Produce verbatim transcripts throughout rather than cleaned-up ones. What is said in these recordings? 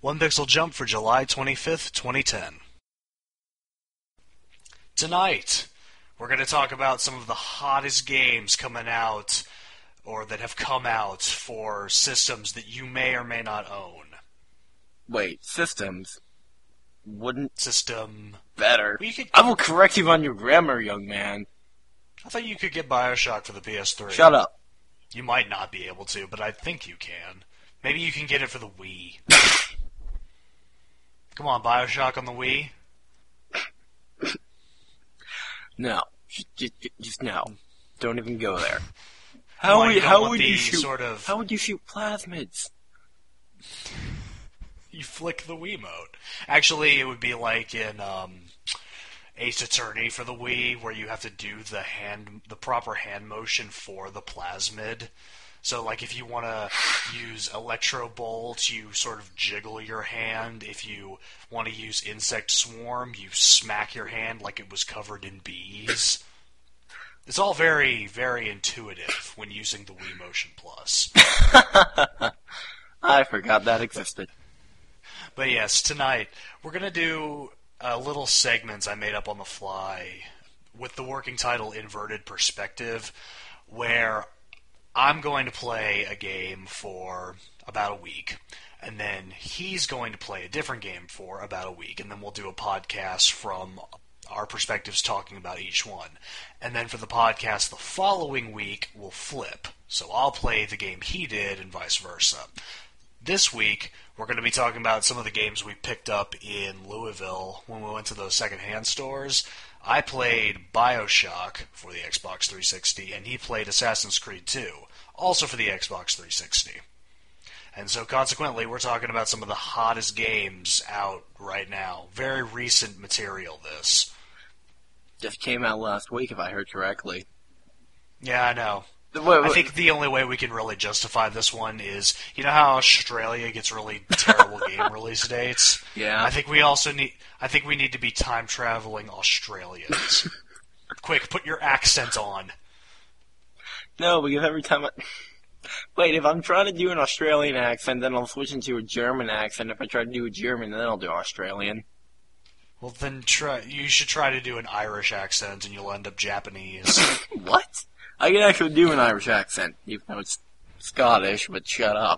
One Pixel Jump for July twenty-fifth, twenty ten. Tonight, we're going to talk about some of the hottest games coming out, or that have come out for systems that you may or may not own. Wait, systems? Wouldn't System... better. Well, you could, I will correct you on your grammar, young man. I thought you could get Bioshock for the P S three. Shut up. You might not be able to, but I think you can. Maybe you can get it for the Wii. Come on, Bioshock on the Wii? No. Just, just, just no. Don't even go there. How Why, would, you don't how want would the you shoot? sort of- How would you shoot plasmids? You flick the Wiimote. Actually, it would be like in um, Ace Attorney for the Wii, where you have to do the hand, the proper hand motion for the plasmid. So, like, if you want to use Electro Bolt, you sort of jiggle your hand. If you want to use Insect Swarm, you smack your hand like it was covered in bees. It's all very, very intuitive when using the Wii Motion Plus. I forgot that existed. But yes, tonight, we're going to do uh, little segments I made up on the fly with the working title Inverted Perspective, where I'm going to play a game for about a week, and then he's going to play a different game for about a week, and then we'll do a podcast from our perspectives talking about each one. And then for the podcast the following week, we'll flip. So I'll play the game he did and vice versa. This week, we're going to be talking about some of the games we picked up in Louisville when we went to those secondhand stores. I played Bioshock for the Xbox three sixty, and he played Assassin's Creed two, also for the Xbox three sixty. And so consequently, we're talking about some of the hottest games out right now. Very recent material, this. Just came out last week, if I heard correctly. Yeah, I know. Wait, wait. I think the only way we can really justify this one is, you know how Australia gets really terrible game release dates? Yeah. I think we also need, I think we need to be time-traveling Australians. Quick, put your accent on. No, because every time I... Wait, if I'm trying to do an Australian accent, then I'll switch into a German accent. If I try to do a German, then I'll do Australian. Well, then try. You should try to do an Irish accent, and you'll end up Japanese. What? I can actually do an Irish accent, even though it's Scottish, but shut up.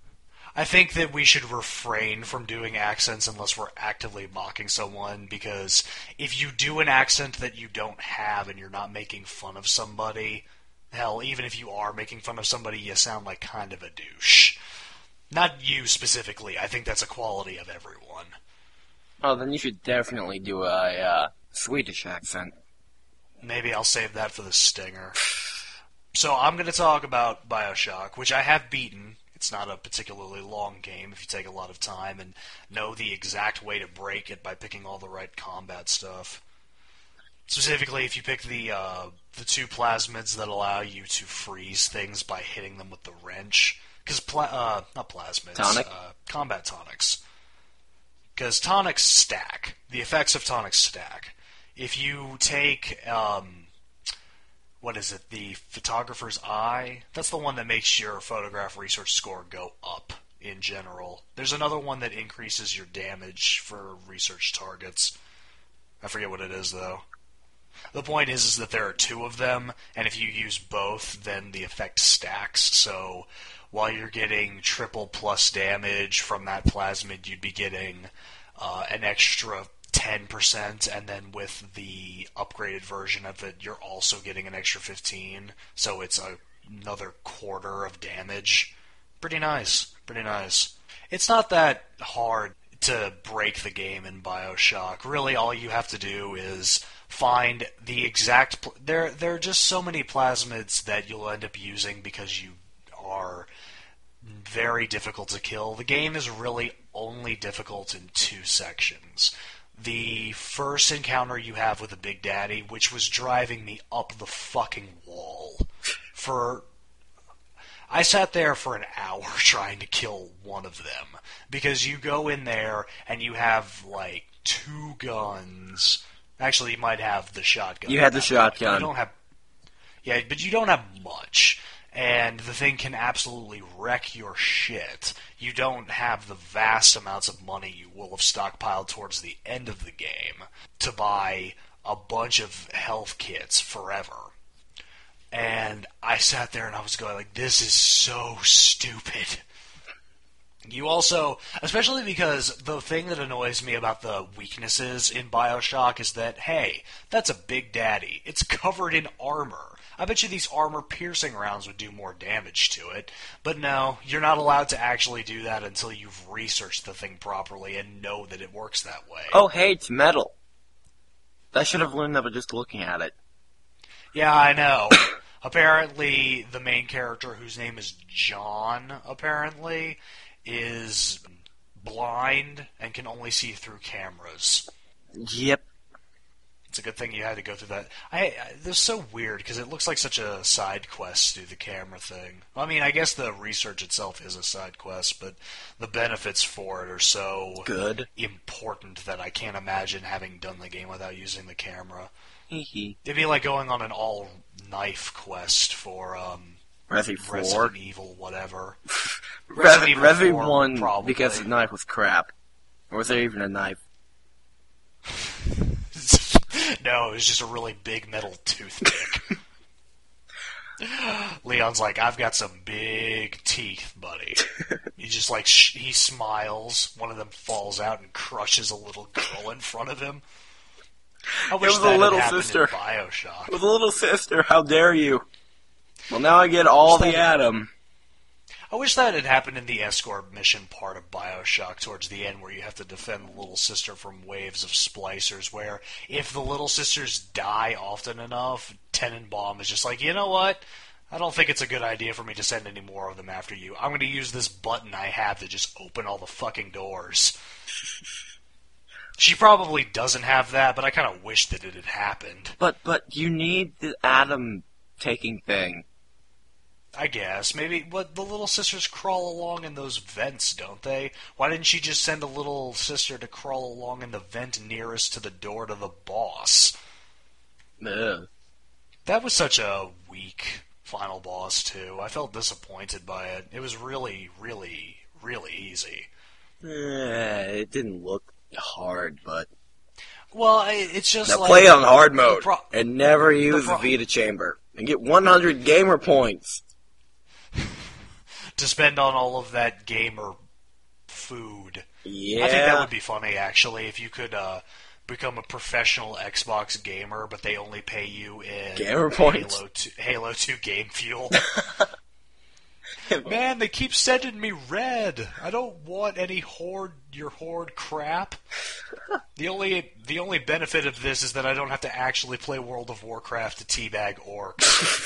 I think that we should refrain from doing accents unless we're actively mocking someone, because if you do an accent that you don't have and you're not making fun of somebody, hell, even if you are making fun of somebody, you sound like kind of a douche. Not you specifically. I think that's a quality of everyone. Oh, then you should definitely do a uh, Swedish accent. Maybe I'll save that for the stinger. So I'm going to talk about Bioshock, which I have beaten. It's not a particularly long game if you take a lot of time and know the exact way to break it by picking all the right combat stuff. Specifically, if you pick the uh, the two plasmids that allow you to freeze things by hitting them with the wrench. Because, pla- uh, not plasmids. Tonic? Uh, combat tonics. Because tonics stack. The effects of tonics stack. If you take... Um, What is it? The photographer's eye? That's the one that makes your photograph research score go up in general. There's another one that increases your damage for research targets. I forget what it is, though. The point is, is that there are two of them, and if you use both, then the effect stacks. So while you're getting triple plus damage from that plasmid, you'd be getting uh, an extra ten percent, and then with the upgraded version of it, you're also getting an extra fifteen, so it's a, another quarter of damage. Pretty nice. Pretty nice. It's not that hard to break the game in Bioshock. Really, all you have to do is find the exact... Pl- there, there are just so many plasmids that you'll end up using because you are very difficult to kill. The game is really only difficult in two sections. The first encounter you have with the Big Daddy, which was driving me up the fucking wall. For... I sat there for an hour trying to kill one of them. Because you go in there and you have, like, two guns. Actually, you might have the shotgun. You had the shotgun. You don't have... Yeah, but you don't have much. and the thing can absolutely wreck your shit. You don't have the vast amounts of money you will have stockpiled towards the end of the game to buy a bunch of health kits forever. And I sat there and I was going like, this is so stupid. You also, especially because the thing that annoys me about the weaknesses in BioShock is that, hey, that's a Big Daddy. It's covered in armor. I bet you these armor-piercing rounds would do more damage to it. But no, you're not allowed to actually do that until you've researched the thing properly and know that it works that way. Oh, hey, it's metal. I should have learned that by just looking at it. Yeah, I know. Apparently, the main character, whose name is John, apparently, is blind and can only see through cameras. Yep. It's a good thing you had to go through that. I, I This is so weird because it looks like such a side quest to do the camera thing. I mean, I guess the research itself is a side quest, but the benefits for it are so good, important that I can't imagine having done the game without using the camera. Hee It'd be like going on an all-knife quest for um, Resi four. Resident Evil, whatever. Resi, Resi four, one, probably. because the knife was crap. Or was there even a knife? No, it was just a really big metal toothpick. Leon's like, I've got some big teeth, buddy. He just like, sh- he smiles. One of them falls out and crushes a little girl in front of him. I wish it was that a little had happened sister. in BioShock. It was a little sister, how dare you? Well, now I get all the Atom. I wish that had happened in the escort mission part of BioShock towards the end, where you have to defend the little sister from waves of splicers, where if the little sisters die often enough, Tenenbaum is just like, you know what? I don't think it's a good idea for me to send any more of them after you. I'm going to use this button I have to just open all the fucking doors. She probably doesn't have that, but I kind of wish that it had happened. But, but you need the Atom taking thing. I guess. Maybe, but the little sisters crawl along in those vents, don't they? Why didn't she just send a little sister to crawl along in the vent nearest to the door to the boss? Ugh. That was such a weak final boss, too. I felt disappointed by it. It was really, really, really easy. Eh, it didn't look hard, but... Well, I, it's just now like... play on hard mode, pro- and never use pro- the Vita Chamber, and get one hundred gamer points. To spend on all of that gamer food. Yeah. I think that would be funny, actually, if you could uh, become a professional Xbox gamer, but they only pay you in gamer points. Halo two, Halo two game fuel. Man, they keep sending me red. I don't want any horde your horde crap. The only the only benefit of this is that I don't have to actually play World of Warcraft to teabag orcs.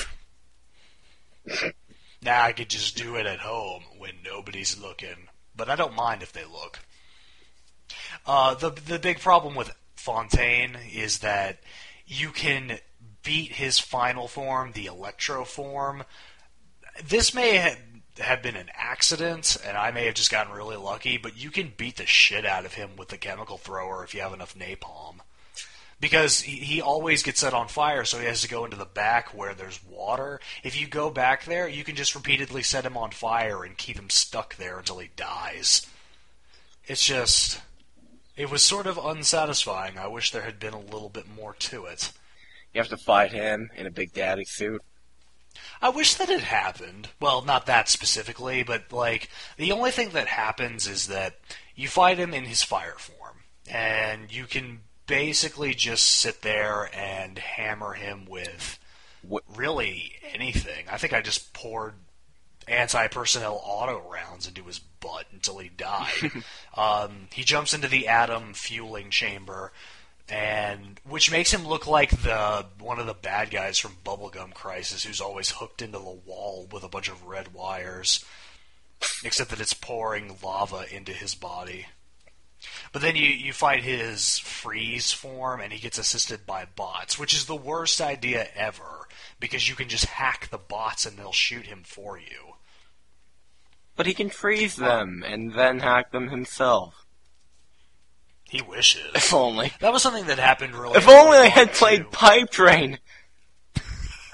Now I could just do it at home when nobody's looking. But I don't mind if they look. Uh, the the big problem with Fontaine is that you can beat his final form, the Electro form. This may ha- have been an accident, and I may have just gotten really lucky, but you can beat the shit out of him with the chemical thrower if you have enough napalm. Because he, he always gets set on fire, so he has to go into the back where there's water. If you go back there, you can just repeatedly set him on fire and keep him stuck there until he dies. It's just... It was sort of unsatisfying. I wish there had been a little bit more to it. You have to fight him in a Big Daddy suit. I wish that had happened. Well, not that specifically, but, like, the only thing that happens is that you fight him in his fire form, and you can basically just sit there and hammer him with what, really anything. I think I just poured anti-personnel auto rounds into his butt until he died. um, he jumps into the Atom fueling chamber, and which makes him look like the one of the bad guys from Bubblegum Crisis, who's always hooked into the wall with a bunch of red wires, except that it's pouring lava into his body. But then you, you fight his freeze form, and he gets assisted by bots, which is the worst idea ever, because you can just hack the bots and they'll shoot him for you. But he can freeze them, and then hack them himself. He wishes. If only. That was something that happened really If only I early had on, played too. Pipe Train!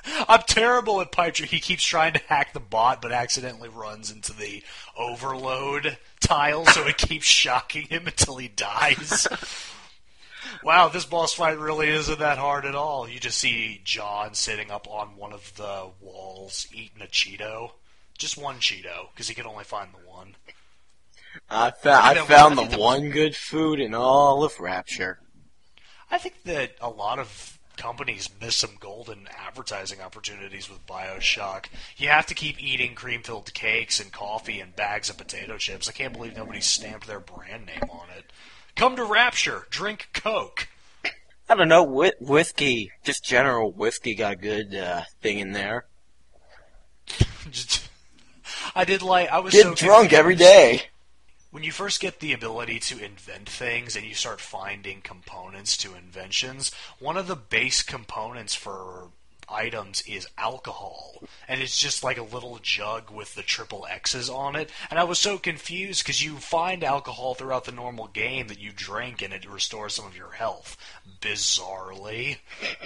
I'm terrible at pipe dream. He keeps trying to hack the bot, but accidentally runs into the overload tile, so it keeps shocking him until he dies. Wow, this boss fight really isn't that hard at all. You just see John sitting up on one of the walls eating a Cheeto. Just one Cheeto, because he could only find the one. I, fa- I found the one good food in all of Rapture. I think that a lot of companies miss some golden advertising opportunities with BioShock. You have to keep eating cream-filled cakes and coffee and bags of potato chips. I can't believe nobody stamped their brand name on it. Come to Rapture, drink Coke. I don't know, whi- whiskey, just general whiskey got a good uh, thing in there. I did like, I was Get so drunk confused. every day. When you first get the ability to invent things and you start finding components to inventions, one of the base components for items is alcohol. And it's just like a little jug with the triple X's on it. And I was so confused because you find alcohol throughout the normal game that you drink and it restores some of your health. Bizarrely.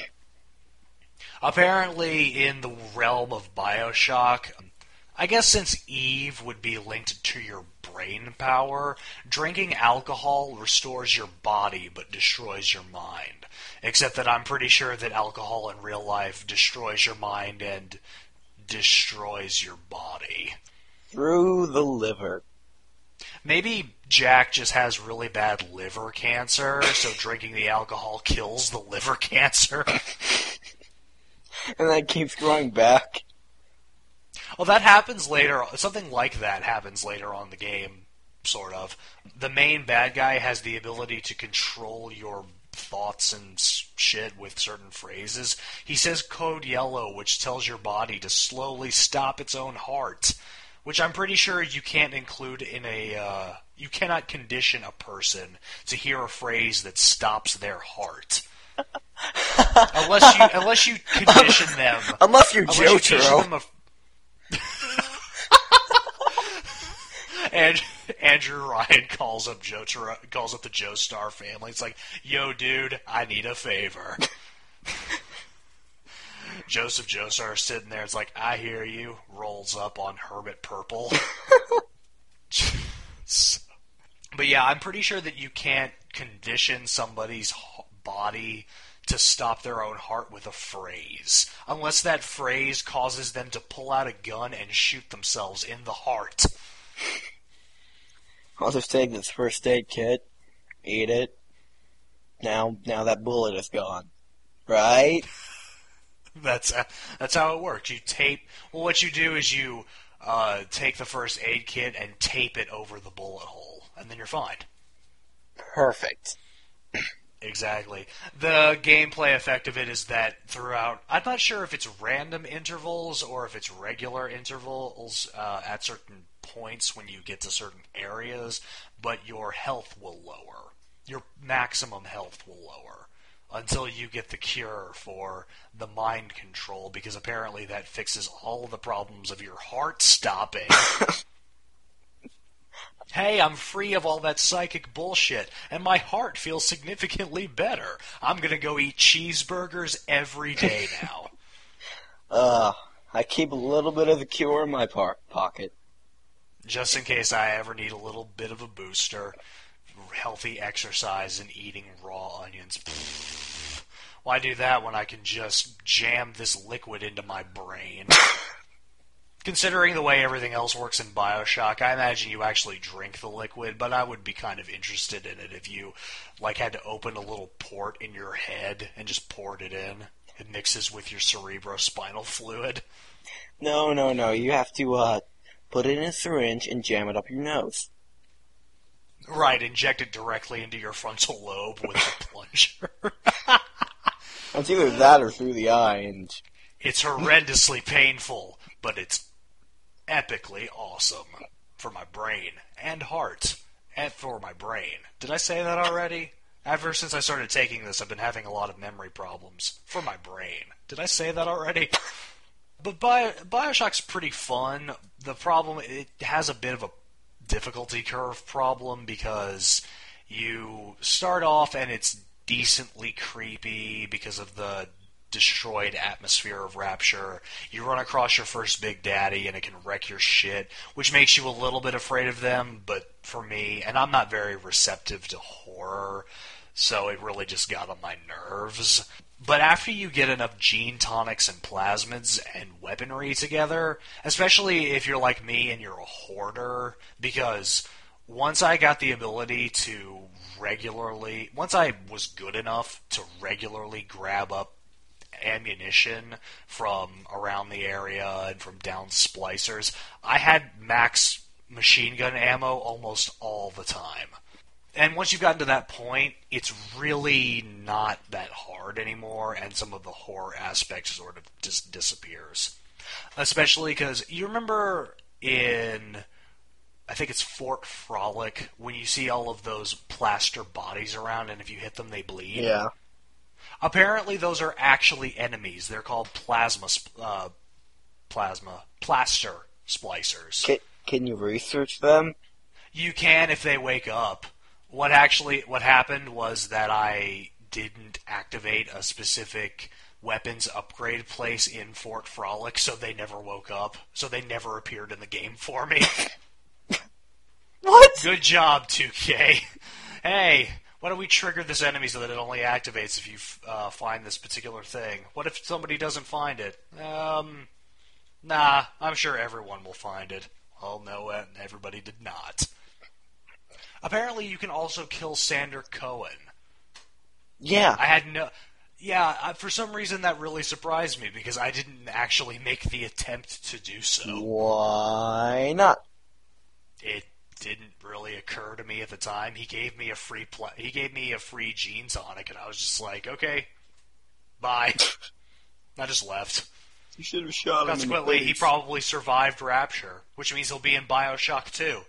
Apparently, in the realm of BioShock, I guess since Eve would be linked to your brain power, drinking alcohol restores your body but destroys your mind. Except that I'm pretty sure that alcohol in real life destroys your mind and destroys your body. Through the liver. Maybe Jack just has really bad liver cancer, so drinking the alcohol kills the liver cancer. And that keeps growing back. Well, that happens later. Something like that happens later on in the game, sort of. The main bad guy has the ability to control your thoughts and shit with certain phrases. He says code yellow, which tells your body to slowly stop its own heart, which I'm pretty sure you can't include in a... Uh, you cannot condition a person to hear a phrase that stops their heart. unless you unless you condition them. Unless you're unless you condition Jotaro. them a, And Andrew Ryan calls up Jotaro, calls up the Joestar family. It's like, yo, dude, I need a favor. Joseph Joestar is sitting there. It's like, I hear you. Rolls up on Hermit Purple. So, but yeah, I'm pretty sure that you can't condition somebody's body to stop their own heart with a phrase, unless that phrase causes them to pull out a gun and shoot themselves in the heart. I'll just take this first aid kit, eat it. Now, now that bullet is gone, right? That's uh, that's how it works. You tape. Well, what you do is you uh, take the first aid kit and tape it over the bullet hole, and then you're fine. Perfect. Exactly. The gameplay effect of it is that throughout, I'm not sure if it's random intervals or if it's regular intervals uh, at certain points when you get to certain areas, but your health will lower. Your maximum health will lower until you get the cure for the mind control, because apparently that fixes all of the problems of your heart stopping. Hey, I'm free of all that psychic bullshit, and my heart feels significantly better. I'm gonna go eat cheeseburgers every day now. Uh, I keep a little bit of the cure in my par- pocket. Just in case I ever need a little bit of a booster. Healthy exercise and eating raw onions. Pfft. Why do that when I can just jam this liquid into my brain? Considering the way everything else works in BioShock, I imagine you actually drink the liquid, but I would be kind of interested in it if you like had to open a little port in your head and just poured it in. It mixes with your cerebrospinal fluid. No, no, no. You have to uh, put it in a syringe and jam it up your nose. Right, inject it directly into your frontal lobe with a plunger. It's either that or through the eye, and It's horrendously painful, but it's epically awesome for my brain and heart, and for my brain. Did I say that already? Ever since I started taking this, I've been having a lot of memory problems for my brain. Did I say that already? But Bio, BioShock's pretty fun. The problem, it has a bit of a difficulty curve problem because you start off and it's decently creepy because of the destroyed atmosphere of Rapture. You run across your first Big Daddy, and it can wreck your shit, which makes you a little bit afraid of them, but for me, and I'm not very receptive to horror, so it really just got on my nerves. But after you get enough gene tonics and plasmids and weaponry together, especially if you're like me and you're a hoarder, because once I got the ability to regularly, once I was good enough to regularly grab up ammunition from around the area and from down splicers, I had max machine gun ammo almost all the time. And once you've gotten to that point, it's really not that hard anymore, and some of the horror aspect sort of just disappears. Especially because you remember in, I think it's Fort Frolic, when you see all of those plaster bodies around, and if you hit them, they bleed? Yeah. Apparently, those are actually enemies. They're called plasma, uh, plasma, plaster splicers. Can, can you research them? You can if they wake up. What actually, what happened was that I didn't activate a specific weapons upgrade place in Fort Frolic, so they never woke up. So they never appeared in the game for me. What? Good job, two K. Hey, why don't we trigger this enemy so that it only activates if you uh, find this particular thing? What if somebody doesn't find it? Um, nah, I'm sure everyone will find it. Oh, no, everybody did not. Apparently, you can also kill Sander Cohen. Yeah. I had no... Yeah, uh, for some reason that really surprised me, because I didn't actually make the attempt to do so. Why not? It didn't really occur to me at the time. He gave me a free pl- he gave me a free gene tonic, and I was just like, okay, bye. I just left. You should have shot him. Consequently, in the he face. probably survived Rapture, which means he'll be in Bioshock two.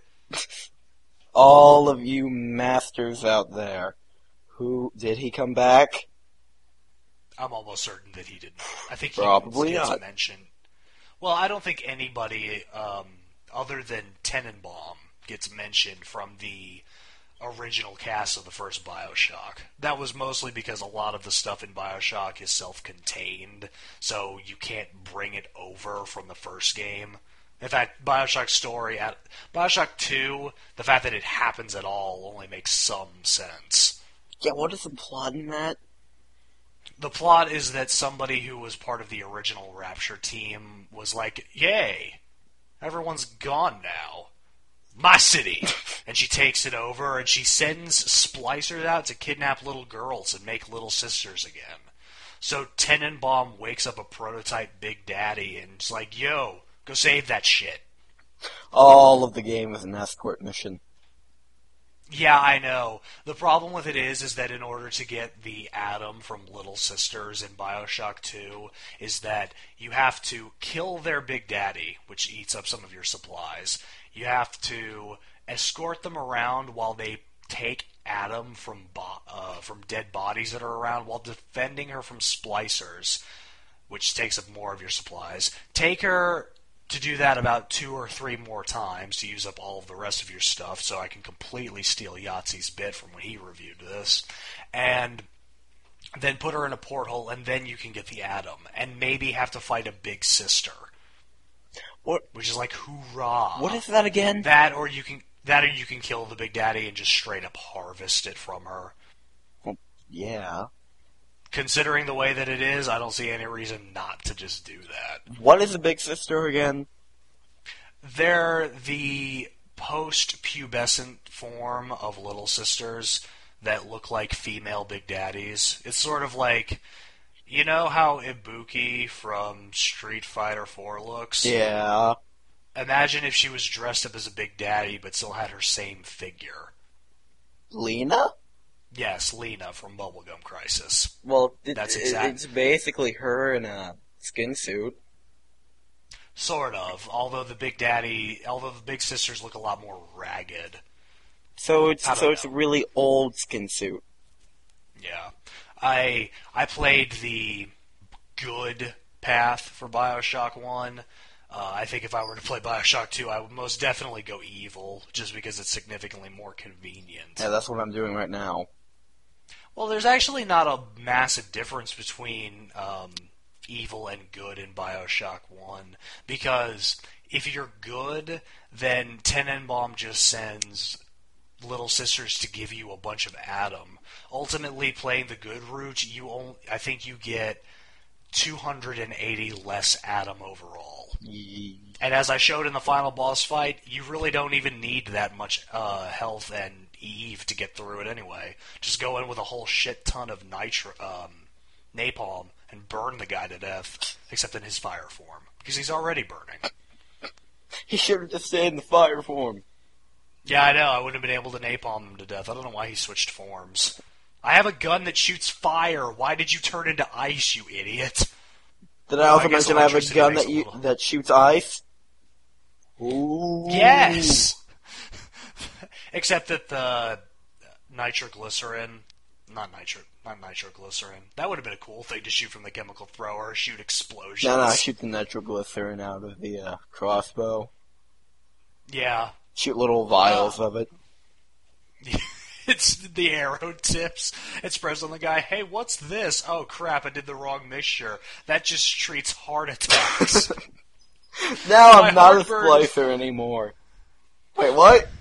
All of you masters out there, who did he come back? I'm almost certain that he didn't. I think he Probably gets not. mentioned. Well, I don't think anybody um, other than Tenenbaum gets mentioned from the original cast of the first Bioshock. That was mostly because a lot of the stuff in Bioshock is self-contained, so you can't bring it over from the first game. In fact, Bioshock's story, at Bioshock two, the fact that it happens at all only makes some sense. Yeah, what is the plot in that? The plot is that somebody who was part of the original Rapture team was like, yay, everyone's gone now. My city! And she takes it over, and she sends splicers out to kidnap little girls and make little sisters again. So Tenenbaum wakes up a prototype Big Daddy and is like, yo, go save that shit. All of the game is an escort mission. Yeah, I know. The problem with it is, is that in order to get the Atom from Little Sisters in Bioshock two, is that you have to kill their Big Daddy, which eats up some of your supplies. You have to escort them around while they take Atom from bo- uh, from dead bodies that are around, while defending her from splicers, which takes up more of your supplies. Take her to do that about two or three more times to use up all of the rest of your stuff, so I can completely steal Yahtzee's bit from when he reviewed this, and then put her in a porthole, and then you can get the Atom, and maybe have to fight a big sister. What? Which is like, hoorah. What is that again? That, or you can that or you can kill the Big Daddy and just straight up harvest it from her. Well, yeah. Considering the way that it is, I don't see any reason not to just do that. What is a big sister again? They're the post-pubescent form of Little Sisters that look like female Big Daddies. It's sort of like, you know how Ibuki from Street Fighter four looks? Yeah. Imagine if she was dressed up as a Big Daddy but still had her same figure. Lena? Yes, Lena from Bubblegum Crisis. Well, it, That's it- exact- it's basically her in a skin suit. Sort of, although the Big Daddy, although the Big Sisters look a lot more ragged. So it's I don't so it's a know. really old skin suit. Yeah. I I played the good path for Bioshock one. Uh, I think if I were to play Bioshock two, I would most definitely go evil, just because it's significantly more convenient. Yeah, that's what I'm doing right now. Well, there's actually not a massive difference between um, evil and good in Bioshock one, because if you're good, then Tenenbaum just sends Little Sisters to give you a bunch of Adam. Ultimately, playing the good route, you only, I think you get two hundred eighty less Adam overall. And as I showed in the final boss fight, you really don't even need that much uh, health and Eve to get through it anyway. Just go in with a whole shit ton of nitro, um, napalm and burn the guy to death, except in his fire form, because he's already burning. He should have just stayed in the fire form. Yeah, I know. I wouldn't have been able to napalm him to death. I don't know why he switched forms. I have a gun that shoots fire. Why did you turn into ice, you idiot? Did I also I mention I have a gun that you, little... that shoots ice? Ooh. Yes! Except that the nitroglycerin... Not nitro, not nitroglycerin. That would have been a cool thing to shoot from the chemical thrower, shoot explosions. No, no, I shoot the nitroglycerin out of the uh, crossbow. Yeah. Shoot little vials uh, of it. It's the arrow tips. It spreads on the guy. Hey, what's this? Oh, crap, I did the wrong mixture. That just treats heart attacks. Now My I'm not a heartburn. splicer anymore. Wait, what?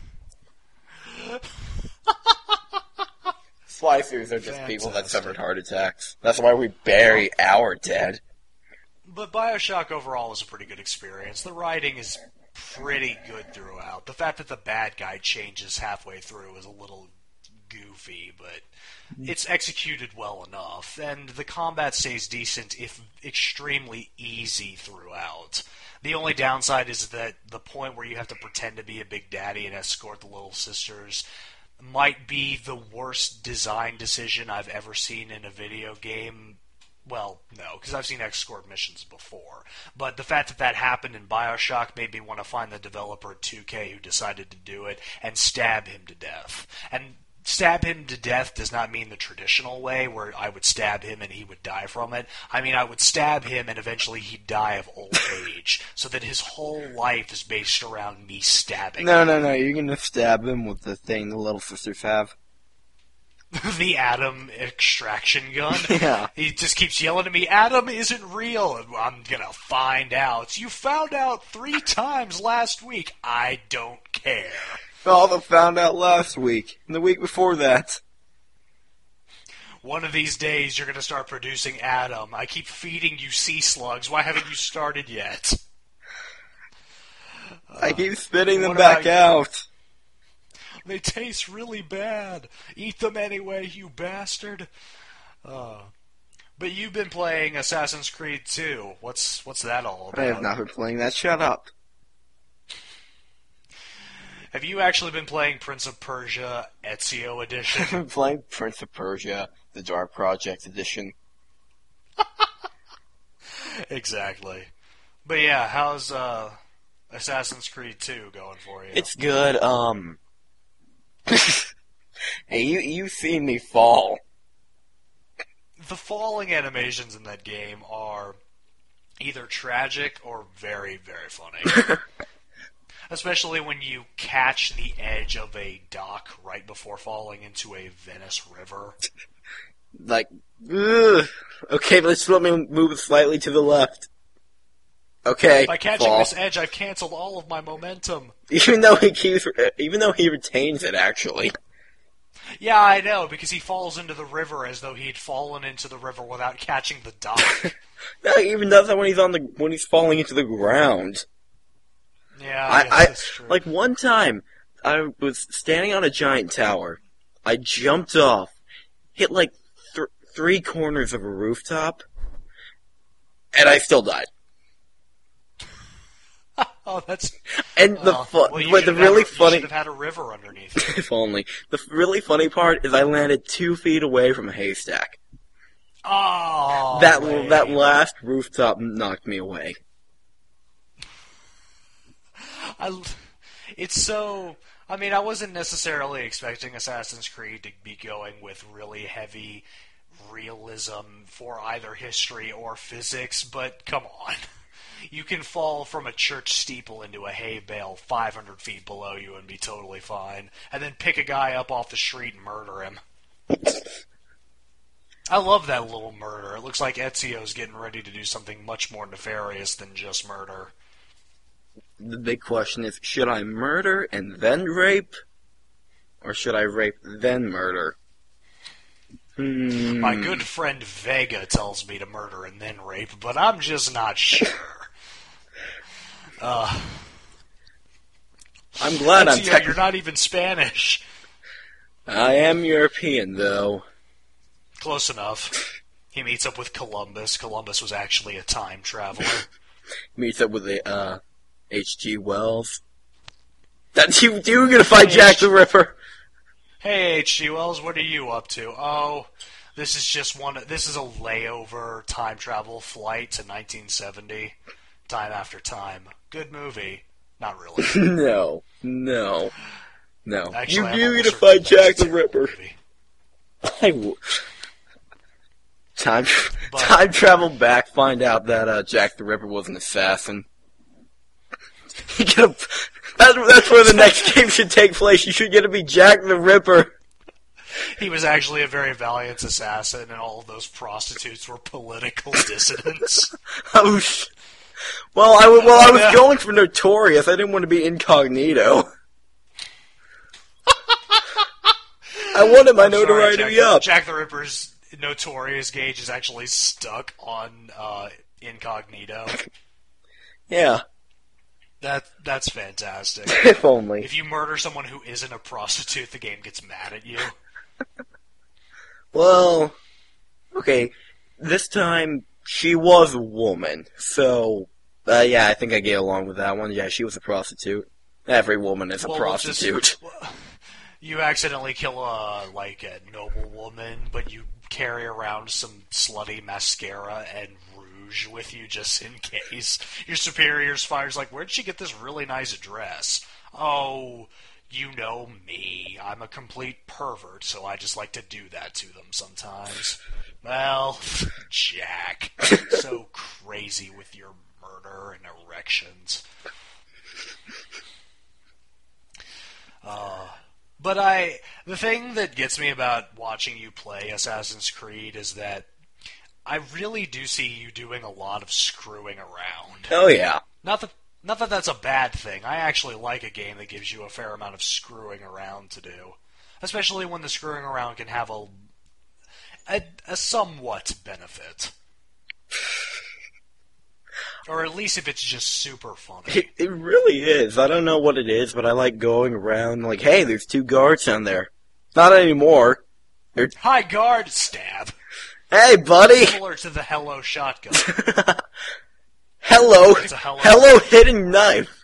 Splicers are just people that Fantastic. suffered heart attacks. That's why we bury our dead. But Bioshock overall was a pretty good experience. The writing is pretty good throughout. The fact that the bad guy changes halfway through is a little goofy, but it's executed well enough. And the combat stays decent, if extremely easy throughout. The only downside is that the point where you have to pretend to be a big daddy and escort the little sisters might be the worst design decision I've ever seen in a video game. Well, no, because I've seen escort missions before. But the fact that that happened in Bioshock made me want to find the developer at two K who decided to do it and stab him to death. And stab him to death does not mean the traditional way where I would stab him and he would die from it. I mean, I would stab him and eventually he'd die of old age, so that his whole life is based around me stabbing No, him. no, no, you're gonna stab him with the thing the little sisters have. The Adam extraction gun. Yeah. He just keeps yelling at me, Adam isn't real. And I'm gonna find out. You found out three times last week. I don't care. All that found out last week, and the week before that. One of these days you're gonna start producing Adam. I keep feeding you sea slugs. Why haven't you started yet? I keep spitting them what back about out. They taste really bad. Eat them anyway, you bastard. Uh, but you've been playing Assassin's Creed two. What's what's that all about? I have not been playing that. Shut up. Have you actually been playing Prince of Persia Ezio Edition? I've been playing Prince of Persia, the Dark Project Edition. Exactly. But yeah, how's uh, Assassin's Creed two going for you? It's good, um... hey, you, you've seen me fall. The falling animations in that game are either tragic or very, very funny. Especially when you catch the edge of a dock right before falling into a Venice river. Like, ugh. Okay, let's let me move slightly to the left. Okay, By catching fall. this edge, I've canceled all of my momentum. Even though he keeps, even though he retains it, actually. Yeah, I know, because he falls into the river as though he'd fallen into the river without catching the dock. No, he even does that when he's on the when he's falling into the ground. Yeah, I, guess I, I that's true. like one time I was standing on a giant tower. I jumped off, hit like th- three corners of a rooftop, and I still died. Oh, that's... And the uh, fu- well, you but the should have really had a- funny You should have had a river underneath you. if only the really funny part is I landed two feet away from a haystack. Oh, that lame. that last rooftop knocked me away. I, it's so... I mean, I wasn't necessarily expecting Assassin's Creed to be going with really heavy realism for either history or physics, but come on. You can fall from a church steeple into a hay bale five hundred feet below you and be totally fine, and then pick a guy up off the street and murder him. I love that little murder. It looks like Ezio's getting ready to do something much more nefarious than just murder. The big question is, should I murder and then rape? Or should I rape then murder? Hmm. My good friend Vega tells me to murder and then rape, but I'm just not sure. uh, I'm glad Ezio, I'm tech- you're not even Spanish. I am European, though. Close enough. He meets up with Columbus. Columbus was actually a time traveler. Meets up with the, uh, H G. Wells. That's you, you were gonna fight Jack the Ripper. Hey, H G. Wells, what are you up to? Oh, this is just one, this is a layover time travel flight to nineteen seventy. Time after time. Good movie. Not really. No. No. No. Actually, you, I'm you're almost gonna certain fight that was Jack a the terrible Ripper. movie. I w- time, But- time travel back, find out that uh, Jack the Ripper was an assassin. You gotta, that's, that's where the next game should take place. You should get to be Jack the Ripper. He was actually a very valiant assassin, and all of those prostitutes were political dissidents. Oh, sh- well, I, w- well, I was Yeah. going for Notorious. I didn't want to be incognito. I wanted my I'm sorry, notoriety Jack, up. Jack the Ripper's notorious gauge is actually stuck on uh, incognito. Yeah, That that's fantastic. if only. If you murder someone who isn't a prostitute, the game gets mad at you. Well, okay, this time she was a woman, so, uh, yeah, I think I get along with that one. Yeah, she was a prostitute. Every woman is a Well, we'll just- prostitute. You accidentally kill a like a noble woman, but you carry around some slutty mascara and rouge with you just in case. Your superior's fire's like, where'd she get this really nice dress? Oh, you know me. I'm a complete pervert, so I just like to do that to them sometimes. Well, Jack, so crazy with your murder and erections. Uh... But I, the thing that gets me about watching you play Assassin's Creed is that I really do see you doing a lot of screwing around. Oh, yeah. Not that, not that that's a bad thing. I actually like a game that gives you a fair amount of screwing around to do. Especially when the screwing around can have a, a, a somewhat benefit. Or at least if it's just super funny. It, it really is. I don't know what it is, but I like going around like, hey, there's two guards down there. Not anymore. They're, Hi, guard! Stab. hey, buddy! Similar to the Hello shotgun. hello. It's a hello. Hello, hidden knife.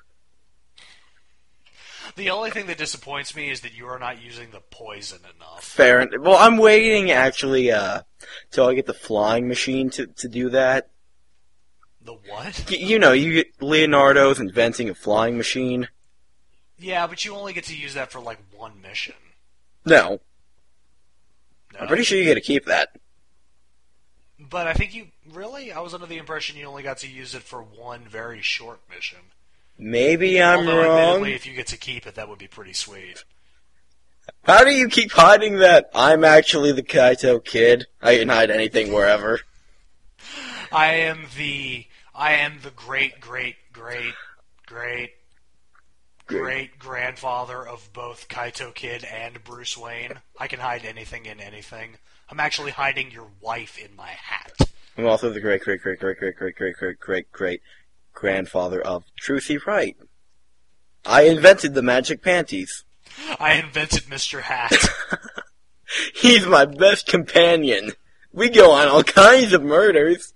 The only thing that disappoints me is that you are not using the poison enough. Fair. en- Well, I'm waiting, actually, uh, till I get the flying machine to, to do that. The what? Y- you know, you get Leonardo's inventing a flying machine. Yeah, but you only get to use that for like one mission. No. No? I'm pretty sure you get to keep that. But I think you... Really? I was under the impression you only got to use it for one very short mission. Maybe I'm Although, wrong. admittedly, if you get to keep it, that would be pretty sweet. How do you keep hiding that I'm actually the Kaito kid? I can hide anything wherever. I am the... I am the great, great, great, great, great grandfather of both Kaito Kid and Bruce Wayne. I can hide anything in anything. I'm actually hiding your wife in my hat. I'm also the great, great, great, great, great, great, great, great, great, great grandfather of Trucy Wright. I invented the magic panties. I invented Mister Hat. He's my best companion. We go on all kinds of murders.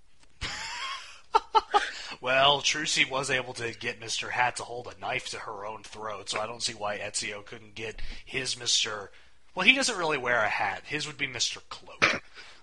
Well, Trucy was able to get Mister Hat to hold a knife to her own throat, so I don't see why Ezio couldn't get his Mister Well, he doesn't really wear a hat. His would be Mister Cloak.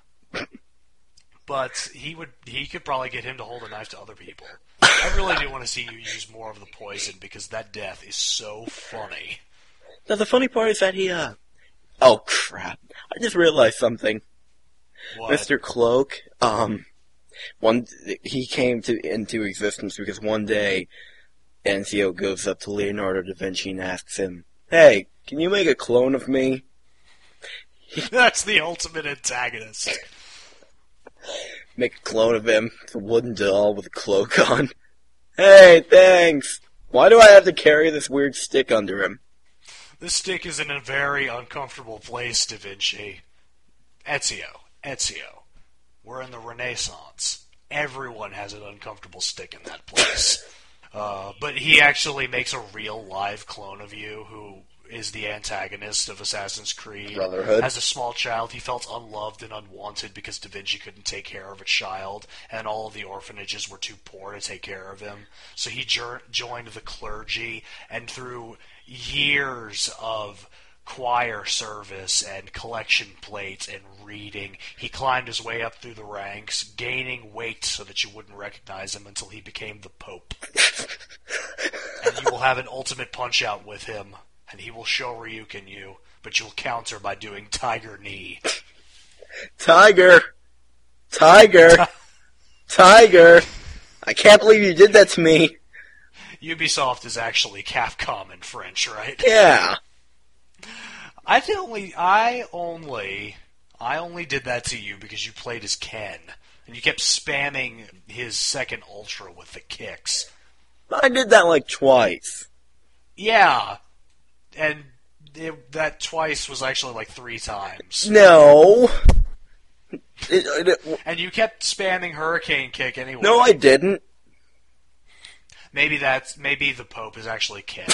But he would he could probably get him to hold a knife to other people. I really do want to see you use more of the poison because that death is so funny. Now, the funny part is that he, uh... Oh, crap. I just realized something. What? Mister Cloak, um... One, he came to into existence because one day Ezio goes up to Leonardo da Vinci and asks him, "Hey, can you make a clone of me?" That's the ultimate antagonist. Make a clone of him. It's a wooden doll with a cloak on. Hey, thanks! Why do I have to carry this weird stick under him? This stick is in a very uncomfortable place, Da Vinci. Ezio. Ezio. We're in the Renaissance. Everyone has an uncomfortable stick in that place. Uh, but he actually makes a real live clone of you who is the antagonist of Assassin's Creed. Brotherhood. As a small child, he felt unloved and unwanted because Da Vinci couldn't take care of a child, and all of the orphanages were too poor to take care of him. So he jo- joined the clergy, and through years of choir service and collection plates and reading, he climbed his way up through the ranks, gaining weight so that you wouldn't recognize him until he became the Pope. And you will have an ultimate punch-out with him, and he will show Ryuken you, but you'll counter by doing Tiger Knee. Tiger! Tiger! Tiger! I can't believe you did that to me! Ubisoft is actually Capcom in French, right? Yeah. I did only, I only, I only did that to you because you played as Ken, and you kept spamming his second Ultra with the kicks. I did that like twice. Yeah, and it, that twice was actually like three times. No. It, it, And you kept spamming Hurricane Kick anyway. no, I didn't. Maybe that's maybe the Pope is actually Ken.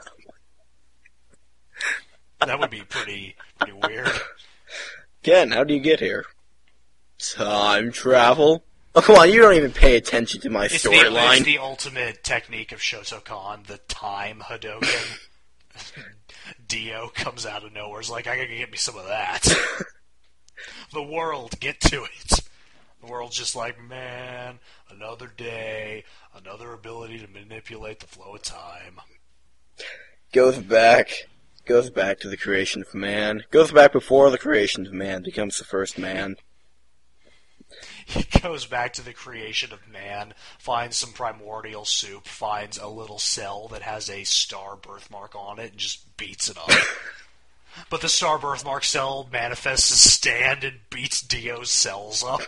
That would be pretty pretty weird. Ken, how do you get here? Time travel? Oh, come on, you don't even pay attention to my It's the, storyline. it's the ultimate technique of Shotokan, the time Hadouken. Dio comes out of nowhere, is like, I gotta get me some of that. The world, get to it. The world's just like, man, another day, another ability to manipulate the flow of time. Goes back. Goes back to the creation of man. Goes back before the creation of man. Becomes the first man. He goes back to the creation of man, finds some primordial soup, finds a little cell that has a star birthmark on it, and just beats it up. But the star birthmark cell manifests as Stand and beats Dio's cells up.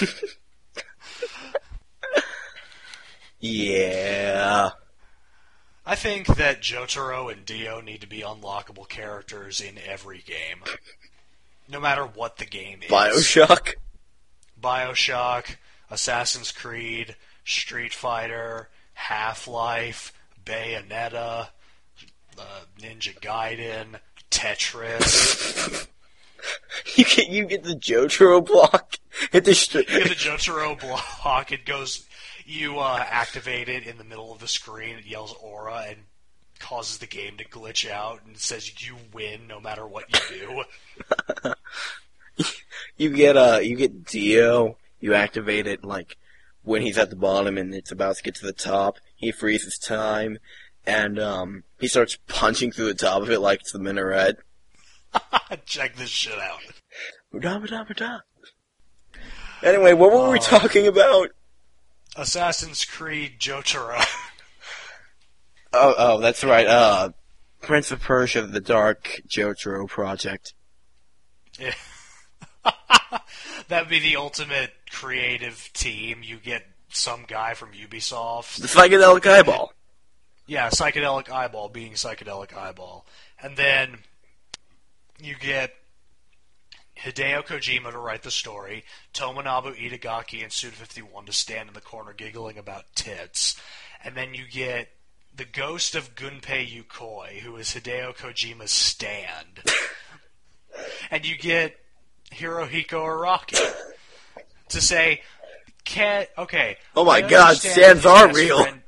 Yeah. I think that Jotaro and Dio need to be unlockable characters in every game. No matter what the game is. Bioshock? Bioshock, Assassin's Creed, Street Fighter, Half-Life, Bayonetta, uh, Ninja Gaiden, Tetris. You get you get the Jotaro block. Hit the str- You get the Jotaro block, it goes, you uh, activate it in the middle of the screen, it yells aura, and causes the game to glitch out, and says you win no matter what you do. You get uh, you get Dio. You activate it like when he's at the bottom and it's about to get to the top. He freezes time, and um, he starts punching through the top of it like it's the minaret. Check this shit out. Ba-da-ba-da-ba-da. Anyway, what were we Uh, talking about? Assassin's Creed Jotaro. Oh, oh, that's right. Uh, Prince of Persia: The Dark Jotaro Project. Yeah. That'd be the ultimate creative team. You get some guy from Ubisoft. The psychedelic eyeball. Yeah, Psychedelic Eyeball being Psychedelic Eyeball. And then you get Hideo Kojima to write the story, Tomonobu Itagaki and Suda fifty-one to stand in the corner giggling about tits. And then you get the ghost of Gunpei Yokoi, who is Hideo Kojima's stand. And you get Hirohiko Araki to say, "Can okay." Oh my I God, understand stands that his are best real. friend-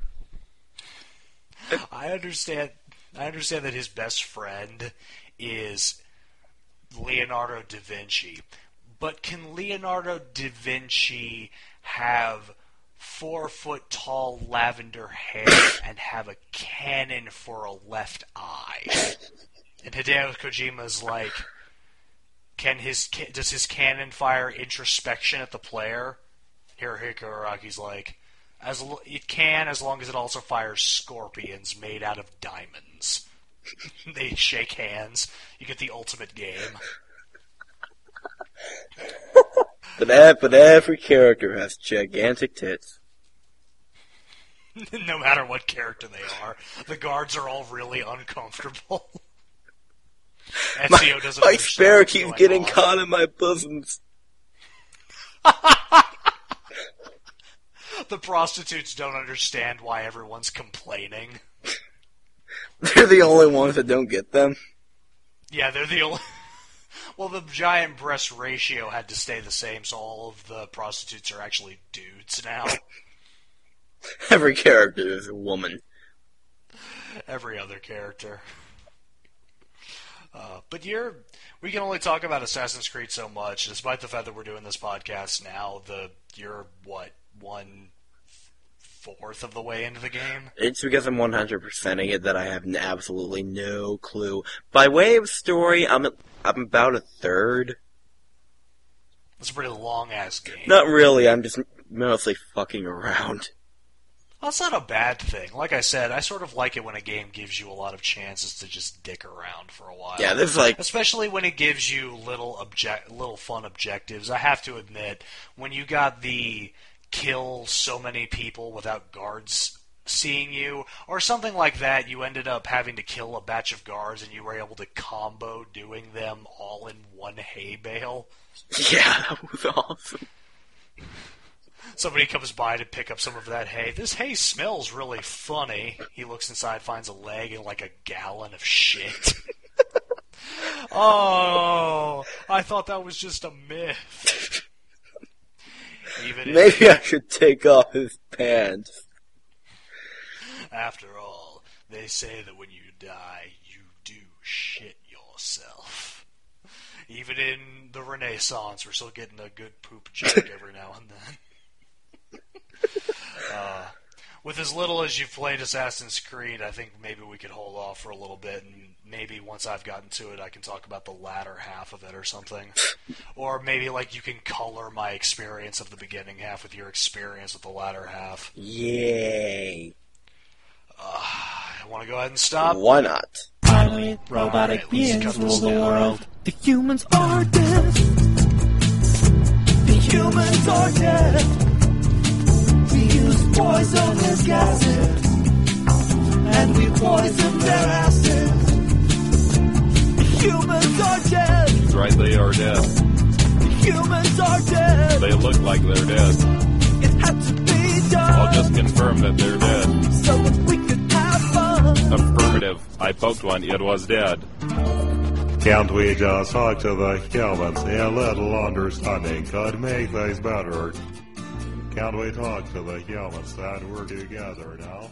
I understand. I understand that his best friend is Leonardo da Vinci, but can Leonardo da Vinci have four foot tall lavender hair and have a cannon for a left eye? And Hideo Kojima's like, can his does his cannon fire introspection at the player? Hirohiko Araki's like, as l- it can, as long as it also fires scorpions made out of diamonds. They shake hands. You get the ultimate game. But, ev- but every character has gigantic tits. No matter what character they are, the guards are all really uncomfortable. Ezio doesn't My understand spare what's keeps going getting on. caught in my bosoms. The prostitutes don't understand why everyone's complaining. They're the only ones that don't get them. Yeah, they're the only... Well, the giant breast ratio had to stay the same, so all of the prostitutes are actually dudes now. Every character is a woman. Every other character. Uh, but you're... We can only talk about Assassin's Creed so much, despite the fact that we're doing this podcast now. The You're, what, one fourth of the way into the game? It's because I'm one hundred percenting it that I have absolutely no clue. By way of story, I'm I'm about a third. It's a pretty long-ass game. Not really, I'm just mostly fucking around. Well, that's not a bad thing. Like I said, I sort of like it when a game gives you a lot of chances to just dick around for a while. Yeah, there's like... Especially when it gives you little object, little fun objectives. I have to admit, when you got the kill so many people without guards seeing you, or something like that, you ended up having to kill a batch of guards and you were able to combo doing them all in one hay bale. Yeah, that was awesome. Somebody comes by to pick up some of that hay. This hay smells really funny. He looks inside, finds a leg and like a gallon of shit. Oh, I thought that was just a myth. Even Maybe if, I should take off his pants. After all, they say that when you die, you do shit yourself. Even in the Renaissance, we're still getting a good poop joke every now and then. Uh, with as little as you've played Assassin's Creed, I think maybe we could hold off for a little bit, and maybe once I've gotten to it, I can talk about the latter half of it or something. Or maybe, like, you can color my experience of the beginning half with your experience of the latter half. Yay. Uh, I want to go ahead and stop? Why not? Finally, robotic Alright, let's beings cut rule this the down. world. The humans are dead. The humans are dead. We use poisonous gases, and we poison their asses. The humans are dead. That's right, they are dead. The humans are dead. They look like they're dead. It had to be done. I'll just confirm that they're dead. So that we could have fun. Affirmative. I poked one, it was dead. Can't we just talk to the humans? A little understanding could make things better. Can't we talk to the humans that we're together now?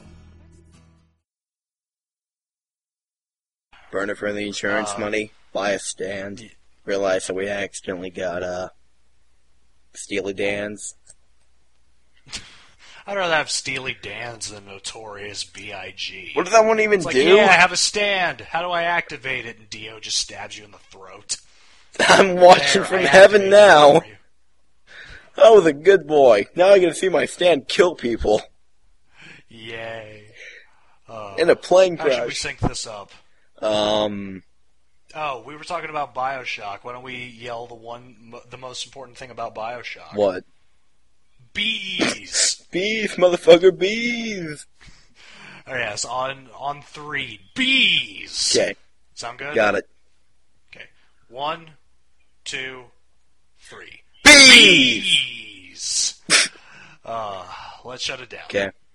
Burn it for the insurance Uh, money, buy a stand, realize that we accidentally got, uh, Steely Dan's. I'd rather have Steely Dan's than Notorious B I G What does that one even It's like, do? yeah, I have a stand. How do I activate it? And Dio just stabs you in the throat. I'm watching There, from I heaven activated it now. for you. I was a good boy. Now I get to see my stand kill people Yay. Uh, in a plane how should we crash. sync this up? Um, Oh, we were talking about Bioshock. Why don't we yell the one, the most important thing about Bioshock? what? Bees. Bees, motherfucker, bees! Oh yes, on on three. Bees. Okay, Sound good? got it. Okay. One, two, three. Bees! Bees. uh, let's shut it down. Okay.